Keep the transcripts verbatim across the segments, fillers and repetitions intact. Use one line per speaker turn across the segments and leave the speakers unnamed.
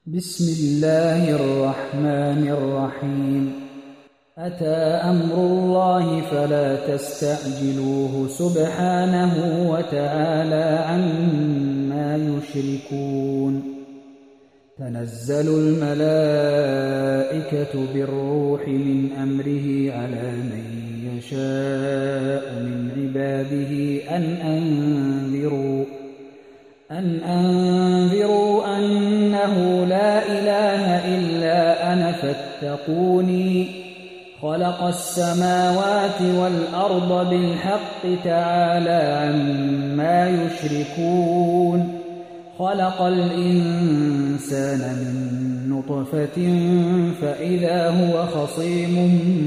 بسم الله الرحمن الرحيم أتى أمر الله فلا تستعجلوه سبحانه وتعالى عما يشركون تنزل الملائكة بالروح من أمره على من يشاء من عباده أن أنذروا أن أنذروا أنه لا إله إلا أنا فاتقوني خلق السماوات والأرض بالحق تعالى عما يشركون خلق الإنسان من نطفة فإذا هو خصيم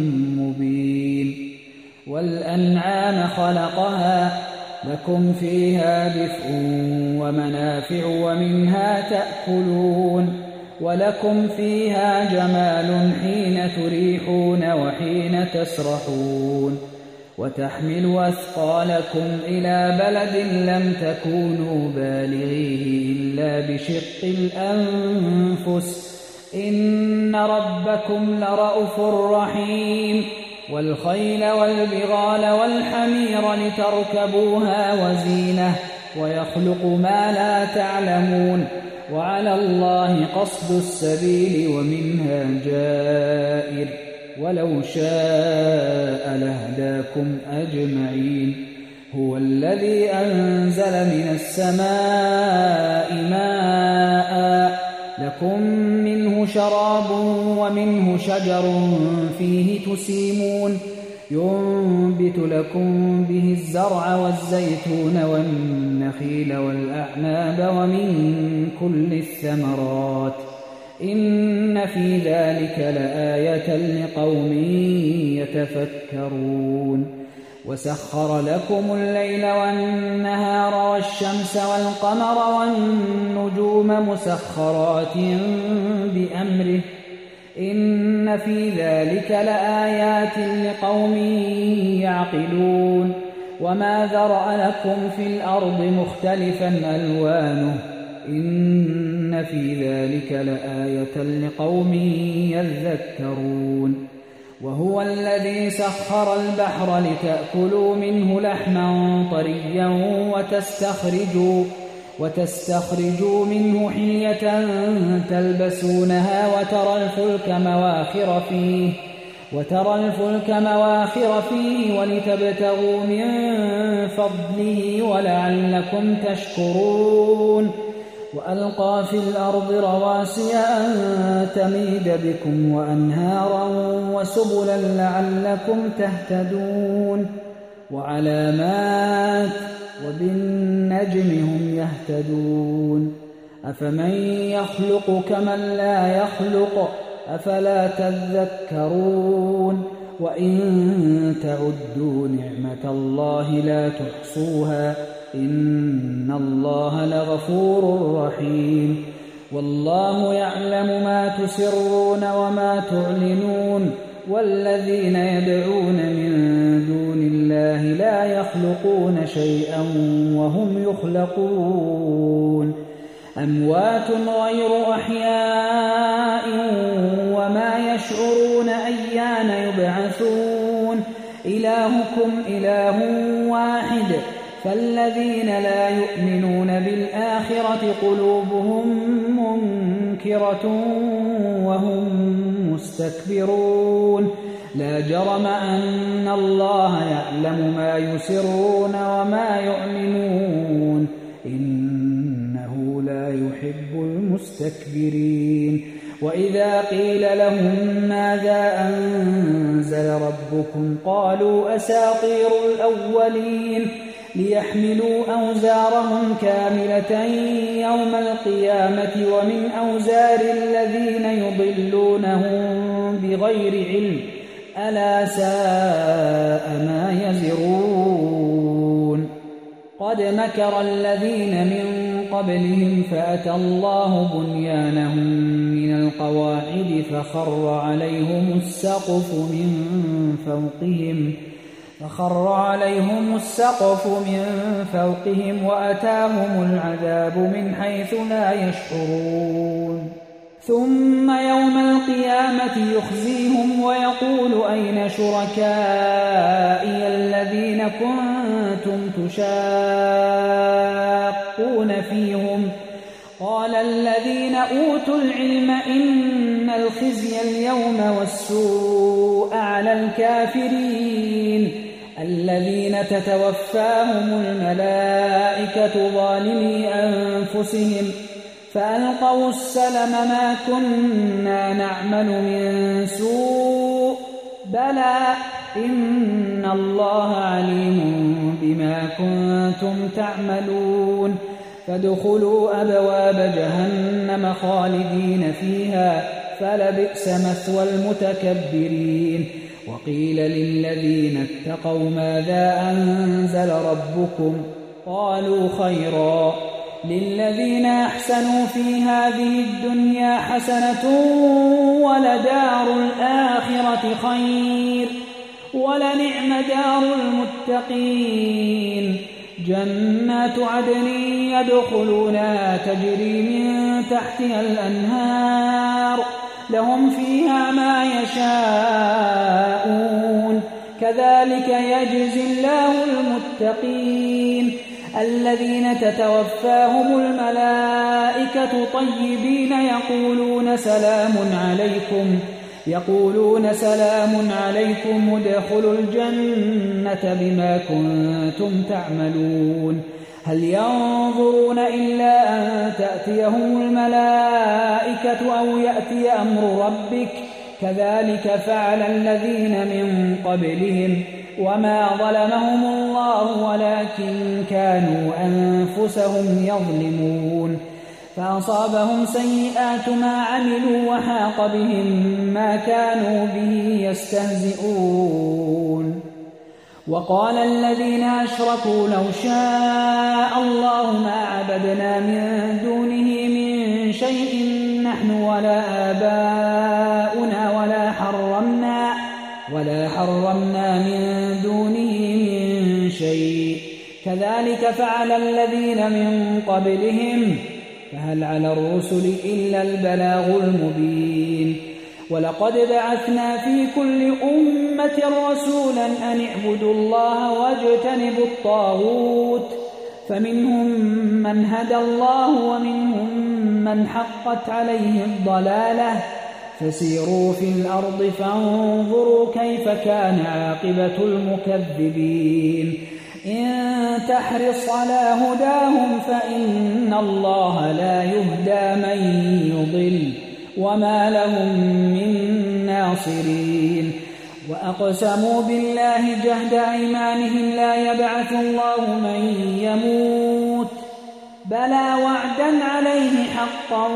مبين والأنعام خلقها لكم فيها دفء ومنافع ومنها تأكلون ولكم فيها جمال حين تريحون وحين تسرحون وتحمل أثقالكم إلى بلد لم تكونوا بالغيه إلا بشق الأنفس إن ربكم لرءوف رحيم والخيل والبغال والحمير لتركبوها وزينة ويخلق ما لا تعلمون وعلى الله قصد السبيل ومنها جائر ولو شاء لهداكم أجمعين هو الذي أنزل من السماء ماء لكم منه شراب ومنه شجر فيه تسيمون ينبت لكم به الزرع والزيتون والنخيل والأعناب ومن كل الثمرات إن في ذلك لآية لقوم يتفكرون وسخر لكم الليل والنهار والشمس والقمر والنجوم مسخرات بأمره إن في ذلك لآيات لقوم يعقلون وما ذرأ لكم في الأرض مختلفا ألوانه إن في ذلك لآية لقوم يذكرون وهو الذي سخر البحر لتأكلوا منه لحما طريا وتستخرجوا وتستخرجوا منه حلية تلبسونها وترى الفلك مواخر فيه وترى الفلك مواخر فيه ولتبتغوا من فضله ولعلكم تشكرون وألقى في الأرض رواسي أن تميد بكم وأنهارا وسبلا لعلكم تهتدون وعلامات وبالنجم هم يهتدون أفمن يخلق كمن لا يخلق أفلا تذكرون وإن تعدوا نعمة الله لا تحصوها إن الله لغفور رحيم والله يعلم ما تسرون وما تعلنون والذين يدعون من دون الله لا يخلقون شيئا وهم يخلقون أموات غير أحياء وما يشعرون أيان يبعثون إلهكم إله واحد فالذين لا يؤمنون بالآخرة قلوبهم منكرة وهم مستكبرون لا جرم أن الله يعلم ما يسرون وما يعلنون إنه لا يحب المستكبرين وإذا قيل لهم ماذا أنزل ربكم قالوا أساطير الأولين ليحملوا أوزارهم كاملة يوم القيامة ومن أوزار الذين يضلونهم بغير علم ألا ساء ما يزرون قد مكر الذين من قبلهم فأتى الله بنيانهم من القواعد فخر عليهم السقف من فوقهم فخر عليهم السقف من فوقهم وأتاهم العذاب من حيث لا يشعرون ثم يوم القيامة يخزيهم ويقول أين شركائي الذين كنتم تشاقون فيهم قال الذين أوتوا العلم إن الخزي اليوم والسوء على الكافرين الذين تتوفاهم الملائكة ظالمي أنفسهم فألقوا السلم ما كنا نعمل من سوء بلى إن الله عليم بما كنتم تعملون فادخلوا أبواب جهنم خالدين فيها فلبئس مثوى المتكبرين وقيل للذين اتقوا ماذا أنزل ربكم قالوا خيرا للذين أحسنوا في هذه الدنيا حسنة ولدار الآخرة خير ولنعم دار المتقين جنات عدن يدخلونها تجري من تحتها الأنهار لهم فيها ما يشاءون كذلك يجزي الله المتقين الذين تتوفاهم الملائكة طيبين يقولون سلام عليكم يقولون سلام عليكم ادخلوا الجنة بما كنتم تعملون هل ينظرون إلا أن تأتيهم الملائكة أو يأتي أمر ربك كذلك فعل الذين من قبلهم وما ظلمهم الله ولكن كانوا أنفسهم يظلمون فأصابهم سيئات ما عملوا وحاق بهم ما كانوا به يستهزئون وقال الذين أشركوا لو شاء الله ما عبدنا من دونه من شيء نحن ولا آباؤنا ولا حرمنا ولا حرمنا من دونه من شيء كذلك فعل الذين من قبلهم فهل على الرسل إلا البلاغ المبين ولقد بعثنا في كل أمة رسولا أن اعبدوا الله واجتنبوا الطاغوت فمنهم من هدى الله ومنهم من حقت عليه الضلالة فسيروا في الأرض فانظروا كيف كان عاقبة المكذبين إن تحرص على هداهم فإن الله لا يهدى من يضل وما لهم من ناصرين وأقسموا بالله جهد أيمانهم لا يبعث الله من يموت بلى وعدا عليه حقا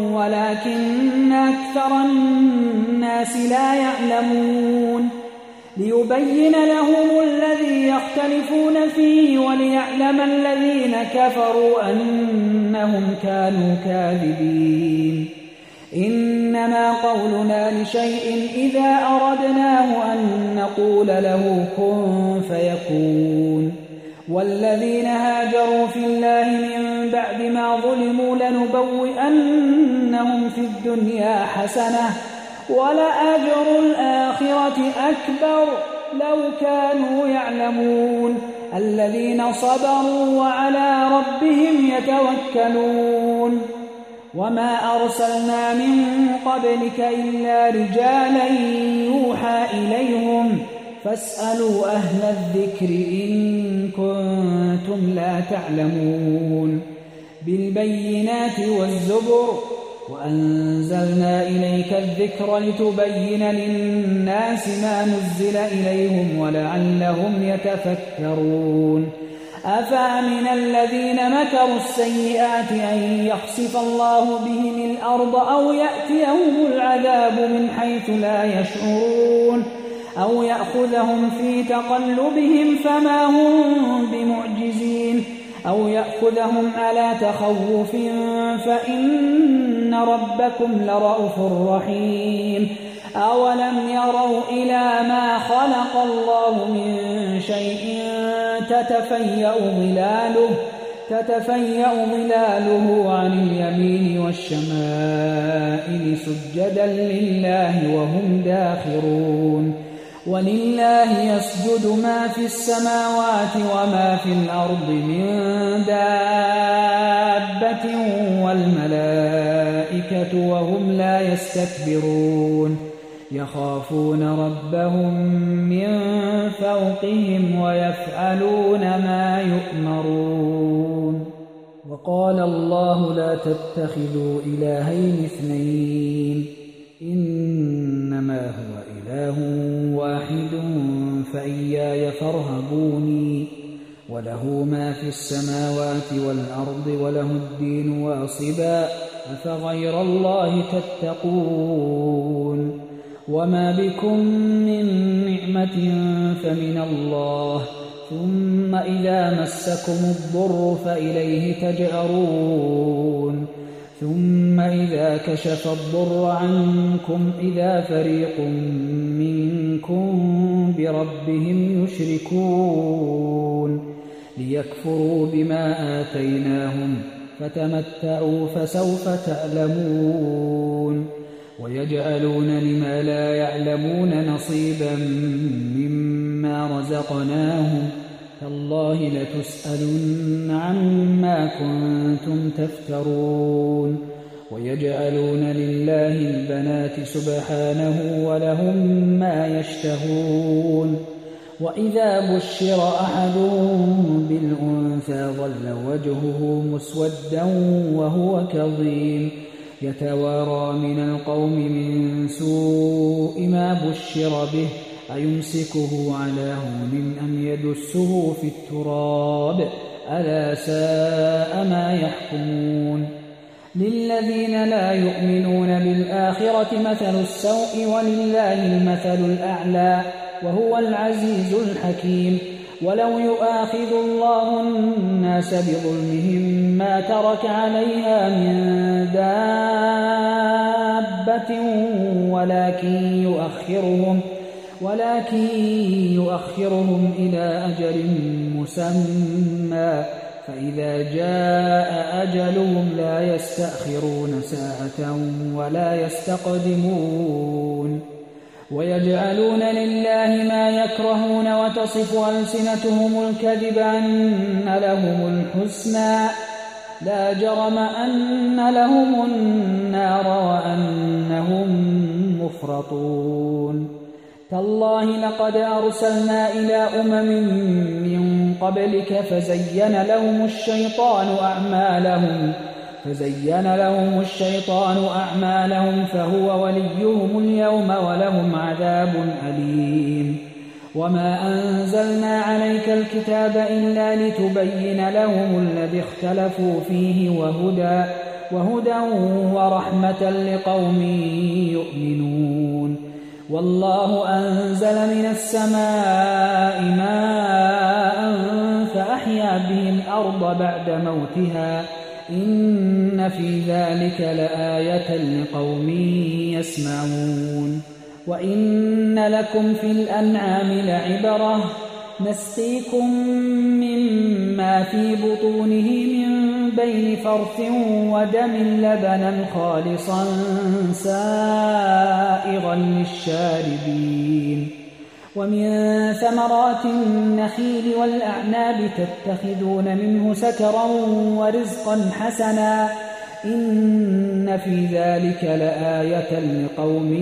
ولكن أكثر الناس لا يعلمون ليبين لهم الذي يختلفون فيه وليعلم الذين كفروا أنهم كانوا كاذبين إنما قولنا لشيء إذا أردناه أن نقول له كن فيكون والذين هاجروا في الله من بعد ما ظلموا لنبوئنهم في الدنيا حسنة ولأجر الآخرة أكبر لو كانوا يعلمون الذين صبروا وعلى ربهم يتوكلون وما أرسلنا من قبلك إلا رجالا يوحى إليهم فاسألوا أهل الذكر إن كنتم لا تعلمون بالبينات والزبر وأنزلنا إليك الذكر لتبين للناس ما نزل إليهم ولعلهم يتفكرون أفأمن الذين مكروا السيئات أن يخسف الله بهم الأرض أو يأتيهم العذاب من حيث لا يشعرون أو يأخذهم في تقلبهم فما هم بمعجزين أو يأخذهم على تخوف فإن ربكم لرؤوف رحيم أولم يروا إلى ما خلق الله من شيء تتفيأ ظلاله تتفيأ ظلاله عن اليمين والشمائل سجدا لله وهم داخرون ولله يسجد ما في السماوات وما في الأرض من دابة والملائكة وهم لا يستكبرون يخافون ربهم من فوقهم ويفعلون ما يؤمرون وقال الله لا تتخذوا إلهين اثنين إنما هو إله واحد فإياي فارهبوني وله ما في السماوات والأرض وله الدين واصبا أفغير الله تتقون وما بكم من نعمة فمن الله ثم إذا مسكم الضر فإليه تجأرون ثم إذا كشف الضر عنكم إذا فريق منكم بربهم يشركون ليكفروا بما آتيناهم فتمتعوا فسوف تعلمون ويجعلون لما لا يعلمون نصيبا مما رزقناهم تالله لتسألن عما كنتم تفترون ويجعلون لله البنات سبحانه ولهم ما يشتهون وإذا بشر أحدهم بالأنثى ظل وجهه مسودا وهو كظيم يتوارى من القوم من سوء ما بشر به أيمسكه على هون أم يدسه في التراب ألا ساء ما يحكمون للذين لا يؤمنون بالآخرة مثل السوء ولله المثل الأعلى وهو العزيز الحكيم ولو يؤاخذ الله الناس بظلمهم ما ترك عليها من دابة ولكن يؤخرهم ولكن يؤخرهم إلى أجل مسمى فإذا جاء أجلهم لا يستأخرون ساعة ولا يستقدمون ويجعلون لله ما يكرهون وتصف ألسنتهم الكذب أن لهم الحسنى لا جرم أن لهم النار وأنهم مفرطون تالله لقد أرسلنا إلى أمم من قبلك فزين لهم الشيطان أعمالهم فزين لهم الشيطان أعمالهم فهو وليهم اليوم ولهم عذاب أليم وما أنزلنا عليك الكتاب إلا لتبين لهم الذي اختلفوا فيه وهدى وهدى ورحمة لقوم يؤمنون والله أنزل من السماء ماء فأحيا به الأرض بعد موتها إن في ذلك لآية لقوم يسمعون وإن لكم في الأنعام لعبرة نسقيكم مما في بطونه من بين فرث ودم لبنا خالصا سائغا للشاربين ومن ثمرات النخيل والأعناب تتخذون منه سكرا ورزقا حسنا إن في ذلك لآية لقوم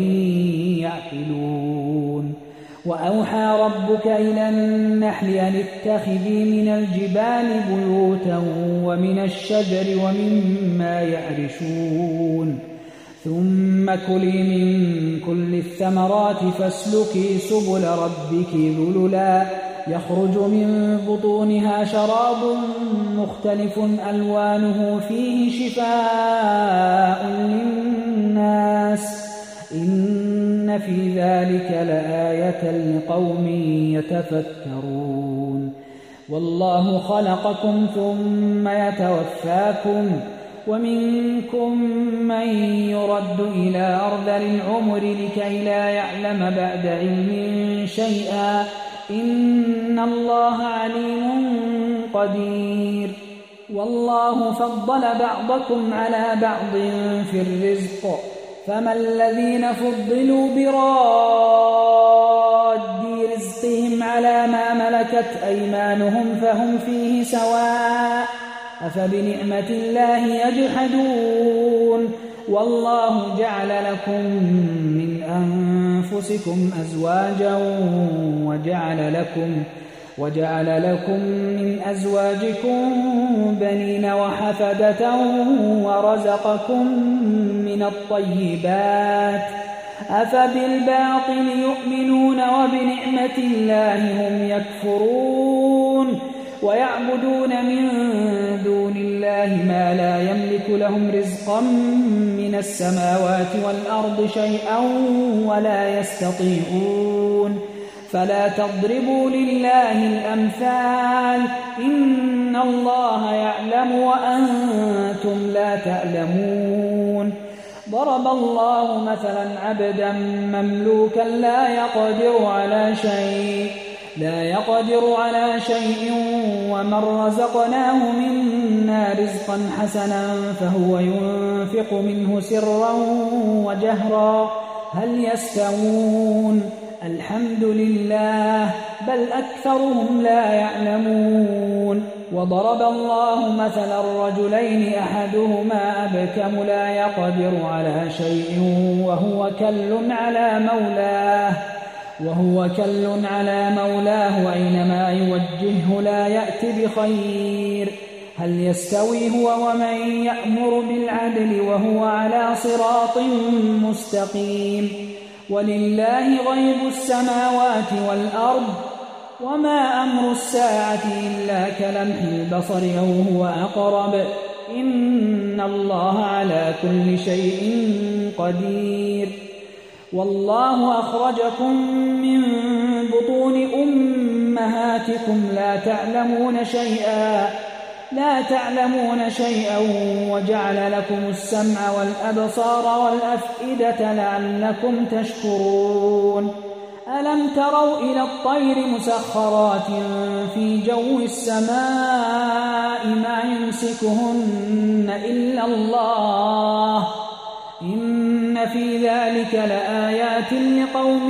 يعقلون وأوحى ربك إلى النحل أن اتخذي من الجبال بيوتا ومن الشجر ومما يعرشون ثم كلي من كل الثمرات فاسلكي سبل ربك ذللا يخرج من بطونها شراب مختلف ألوانه فيه شفاء للناس إن في ذلك لآية لقوم يتفكرون والله خلقكم ثم يتوفاكم ومنكم من يرد إلى أرذل العمر لكي لا يعلم بعد علم شيئا إن الله عليم قدير والله فضل بعضكم على بعض في الرزق فما الذين فضلوا براد رزقهم على ما ملكت أيمانهم فهم فيه سواء أفبنعمة الله يجحدون والله جعل لكم من أنفسكم أزواجا وجعل لكم وجعل لكم من أزواجكم بنين وحفدة ورزقكم من الطيبات أفبالباطل يؤمنون وبنعمة الله هم يكفرون ويعبدون من دون الله ما لا يملك لهم رزقا من السماوات والأرض شيئا ولا يستطيعون فلا تضربوا لله الأمثال إن الله يعلم وأنتم لا تعلمون ضرب الله مثلا عبدا مملوكا لا يقدر على شيء لا يقدر على شيء ومن رزقناه منا رزقا حسنا فهو ينفق منه سرا وجهرا هل يستوون الحمد لله بل أكثرهم لا يعلمون وضرب الله مثلا الرجلين أحدهما أبكم لا يقدر على شيء وهو كل على مولاه وهو كل على مولاه أينما يوجهه لا يأت بخير هل يستوي هو ومن يأمر بالعدل وهو على صراط مستقيم ولله غيب السماوات والأرض وما أمر الساعة إلا كلمح البصر أو هو أقرب إن الله على كل شيء قدير والله أخرجكم من بطون أمهاتكم لا تعلمون شيئا لا تعلمون شيئا وجعل لكم السمع والأبصار والأفئدة لعلكم تشكرون ألم تروا إلى الطير مسخرات في جو السماء ما يمسكهن إلا الله إن في ذلك لآيات لقوم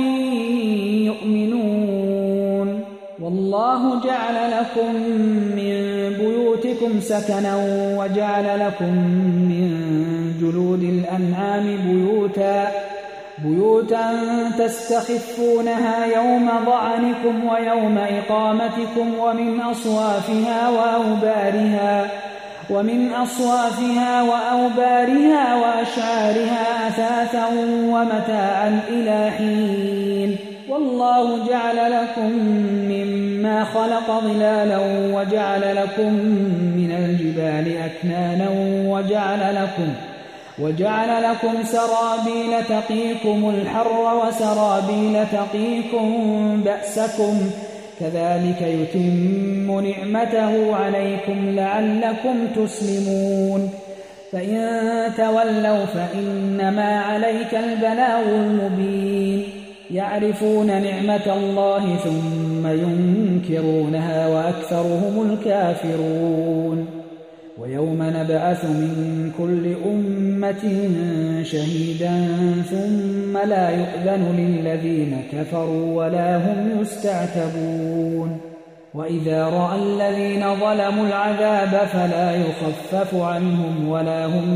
يؤمنون والله جعل لكم من بيوتكم سكنا وجعل لكم من جلود الأنعام بيوتا بيوتا تستخفونها يوم ضعنكم ويوم إقامتكم ومن أصوافها وأوبارها ومن أصوافها وأوبارها وأشعارها أثاثا ومتاعا إلى حين والله جعل لكم مما خلق ظلالا وجعل لكم من الجبال أكنانا وجعل لكم وجعل لكم سرابيل تقيكم الحر وسرابيل تقيكم بأسكم كذلك يتم نعمته عليكم لعلكم تسلمون فإن تولوا فإنما عليك البلاغ المبين يعرفون نعمة الله ثم ينكرونها وأكثرهم الكافرون ويوم نبعث من كل أمة شهيدا ثم لا يؤذن للذين كفروا ولا هم يستعتبون وإذا رأى الذين ظلموا العذاب فلا يخفف عنهم ولا هم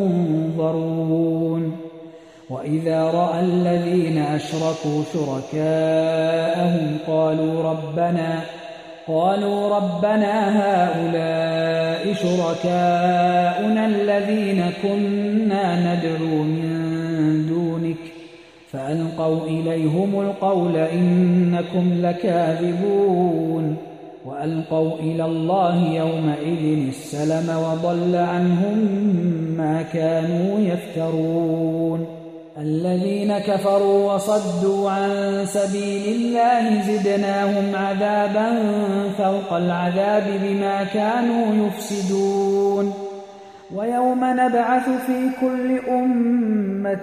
ينظرون وإذا رأى الذين أشركوا شركاءهم قالوا ربنا قالوا ربنا هؤلاء شركاؤنا الذين كنا ندعو من دونك فألقوا إليهم القول إنكم لكاذبون وألقوا إلى الله يومئذ السلم وضل عنهم ما كانوا يفترون الذين كفروا وصدوا عن سبيل الله زدناهم عذابا فوق العذاب بما كانوا يفسدون ويوم نبعث في كل أمة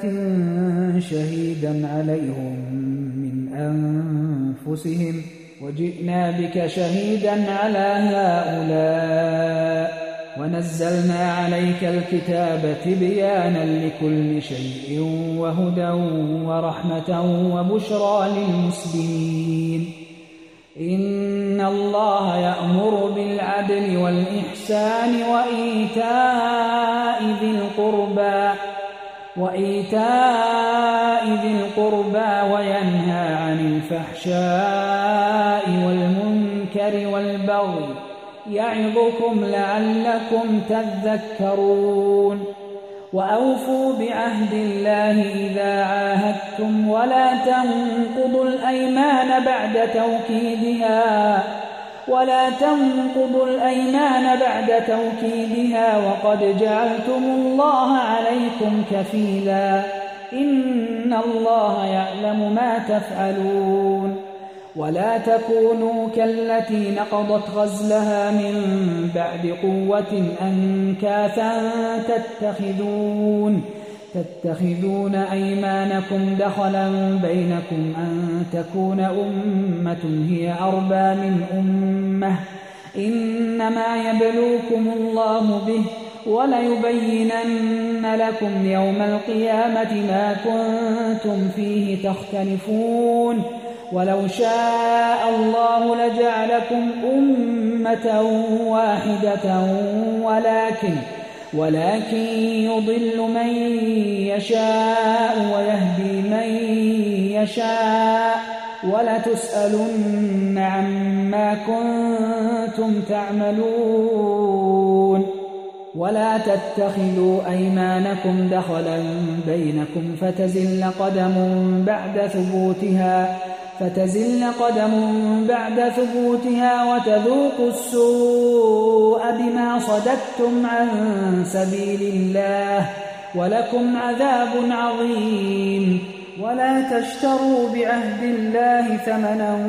شهيدا عليهم من أنفسهم وجئنا بك شهيدا على هؤلاء ونزلنا عليك الكتاب تبيانا لكل شيء وهدى ورحمة وبشرى للمسلمين. إن الله يأمر بالعدل والإحسان وإيتاء ذي القربى وإيتاء ذي القربى وينهى عن الفحشاء والمنكر والبغي يعظكم لعلكم تذكرون. وأوفوا بعهد الله إذا عاهدتم ولا تنقضوا الأيمان بعد توكيدها ولا تنقضوا الأيمان بعد توكيدها وقد جعلتم الله عليكم كفيلا إن الله يعلم ما تفعلون. ولا تكونوا كالتي نقضت غزلها من بعد قوة أنكاثا تتخذون تتخذون أيمانكم دخلا بينكم أن تكون أمة هي أربى من أمة إنما يبلوكم الله به وليبينن لكم يوم القيامة ما كنتم فيه تختلفون. ولو شاء الله لجعلكم أمة واحدة ولكن ولكن يضل من يشاء ويهدي من يشاء ولتسألن عما كنتم تعملون. ولا تتخذوا أيمانكم دخلا بينكم فتزل قدم بعد ثبوتها فتزل قدم بعد ثبوتها وتذوقوا السوء بما صددتم عن سبيل الله ولكم عذاب عظيم. ولا تشتروا بعهد الله ثمنا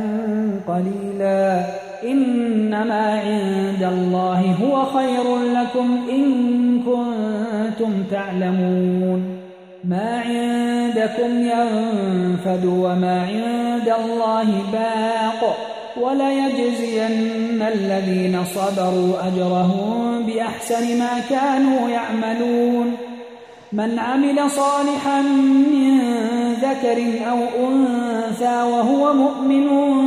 قليلا إنما عند الله هو خير لكم إن كنتم تعلمون. ما عندكم ينفد وما عند الله باق وليجزين الذين صبروا أجرهم بأحسن ما كانوا يعملون. من عمل صالحا من ذكر أو أنثى وهو مؤمن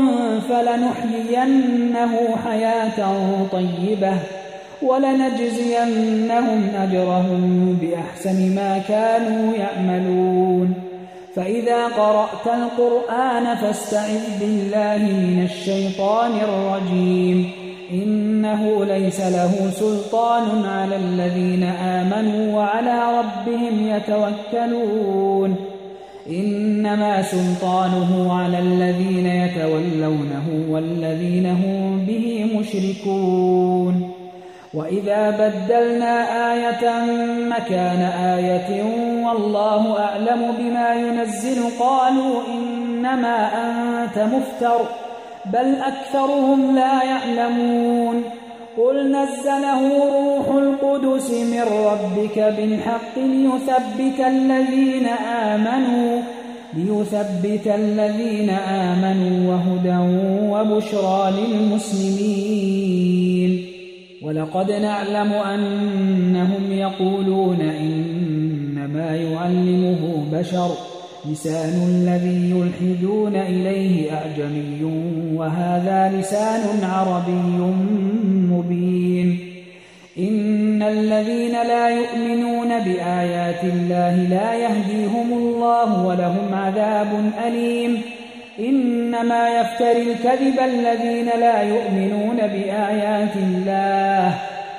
فلنحيينه حياة طيبة ولنجزينهم أجرهم بأحسن ما كانوا يعملون. فإذا قرأت القرآن فاستعذ بالله من الشيطان الرجيم إنه ليس له سلطان على الذين آمنوا وعلى ربهم يتوكلون. إنما سلطانه على الذين يتولونه والذين هم به مشركون. وإذا بدلنا آية مكان آية والله أعلم بما ينزل قالوا إنما أنت مفتر بل أكثرهم لا يعلمون. قل نزله روح القدس من ربك بالحق ليثبت الذين آمنوا ليثبت الذين آمنوا وهدى وبشرى للمسلمين. ولقد نعلم أنهم يقولون إنما يعلمه بشر لسان الذي يلحدون إليه أعجمي وهذا لسان عربي مبين. إن الذين لا يؤمنون بآيات الله لا يهديهم الله ولهم عذاب أليم. إنما يفتري الكذب الذين لا يؤمنون بآيات الله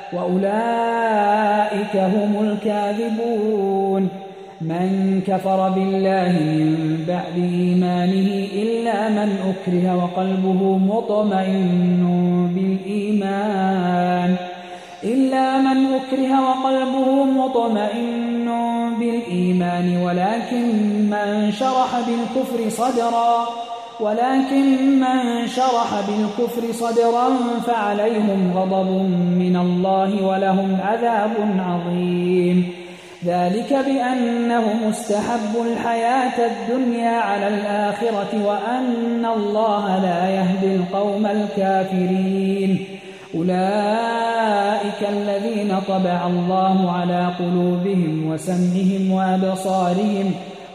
وأولئك هم الكاذبون. من كفر بالله من بعد إيمانه إلا من أكره وقلبه مطمئن بالإيمان إلا من أكره وقلبه مطمئن بالإيمان ولكن من شرح بالكفر صدرا ولكن من شرح بالكفر صدرا فعليهم غضب من الله ولهم عذاب عظيم. ذلك بأنهم استحبوا الحياة الدنيا على الآخرة وأن الله لا يهدي القوم الكافرين. أولئك الذين طبع الله على قلوبهم وسمعهم وأبصارهم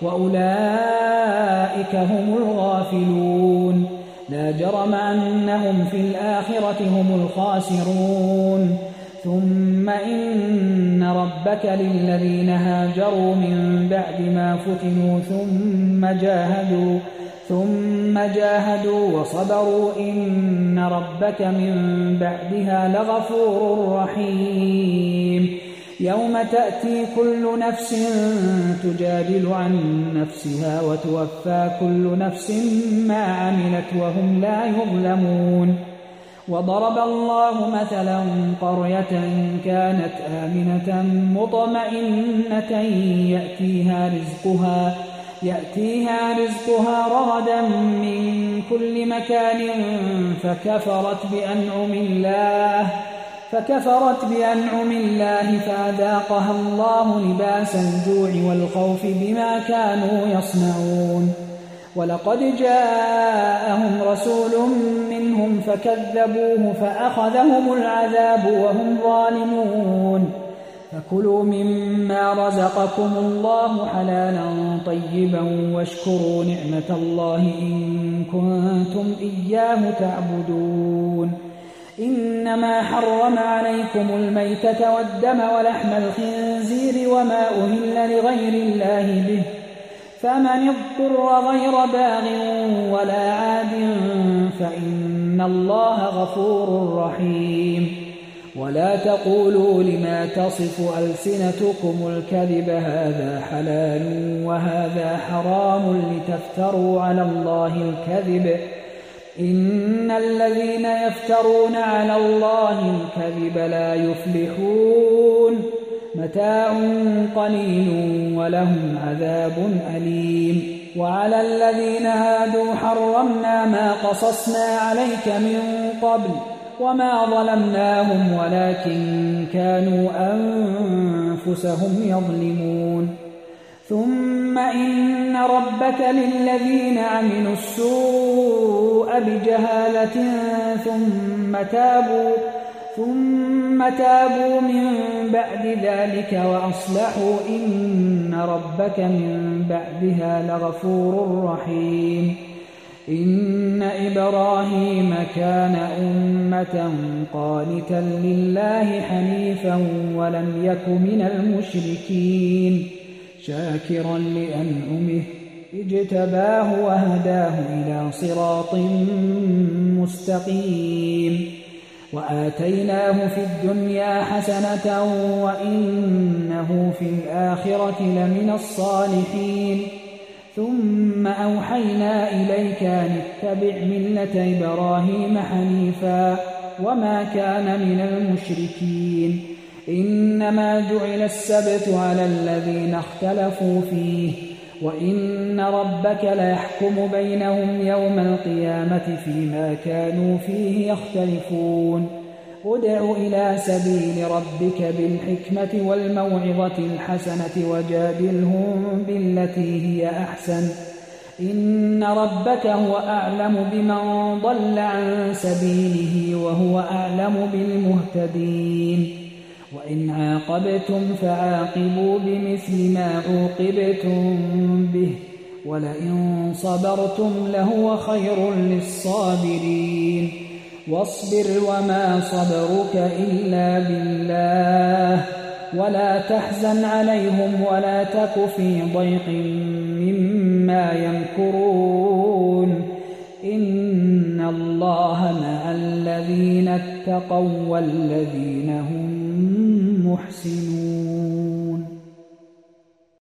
وأولئك هم الغافلون لا جرم أنهم في الآخرة هم الخاسرون ثم إن ربك للذين هاجروا من بعد ما فتنوا ثم جاهدوا ثم جاهدوا وصبروا إن ربك من بعدها لغفور رحيم يوم تأتي كل نفس تجادل عن نفسها وتوفى كل نفس ما عملت وهم لا يظلمون وضرب الله مثلا قرية كانت آمنة مطمئنة يأتيها رزقها يأتيها رزقها رغدا من كل مكان فكفرت بأنعم الله فكفرت بأنعم الله فأذاقها الله لباس الجوع والخوف بما كانوا يصنعون ولقد جاءهم رسول منهم فكذبوه فأخذهم العذاب وهم ظالمون فكلوا مما رزقكم الله حلالا طيبا واشكروا نعمة الله إن كنتم إياه تعبدون إنما حرم عليكم الميتة والدم ولحم الخنزير وما أهل لغير الله به فمن اضطر غير باغ ولا عاد فإن الله غفور رحيم ولا تقولوا لما تصف ألسنتكم الكذب هذا حلال وهذا حرام لتفتروا على الله الكذب إن الذين يفترون على الله الكذب لا يفلحون متاع قليل ولهم عذاب أليم وعلى الذين هادوا حرمنا ما قصصنا عليك من قبل وما ظلمناهم ولكن كانوا أنفسهم يظلمون ثم إن ربك للذين عملوا السوء بجهالة ثم تابوا ثم تابوا من بعد ذلك وأصلحوا إن ربك من بعدها لغفور رحيم إن إبراهيم كان أمة قانتا لله حنيفا ولم يك من المشركين شاكرا لأنعمه اجتباه وهداه إلى صراط مستقيم وآتيناه في الدنيا حسنة وإنه في الآخرة لمن الصالحين ثم أوحينا إليك أن اتبع ملة إبراهيم حنيفا وما كان من المشركين إنما جعل السبت على الذين اختلفوا فيه وإن ربك ليحكم بينهم يوم القيامة فيما كانوا فيه يختلفون ادع إلى سبيل ربك بالحكمة والموعظة الحسنة وجادلهم بالتي هي أحسن إن ربك هو أعلم بمن ضل عن سبيله وهو أعلم بالمهتدين وإن عاقبتم فعاقبوا بمثل ما عوقبتم به ولئن صبرتم لهو خير للصابرين واصبر وما صبرك إلا بالله ولا تحزن عليهم ولا تك في ضيق مما يمكرون إن الله مع الذين اتقوا والذين هم محسنون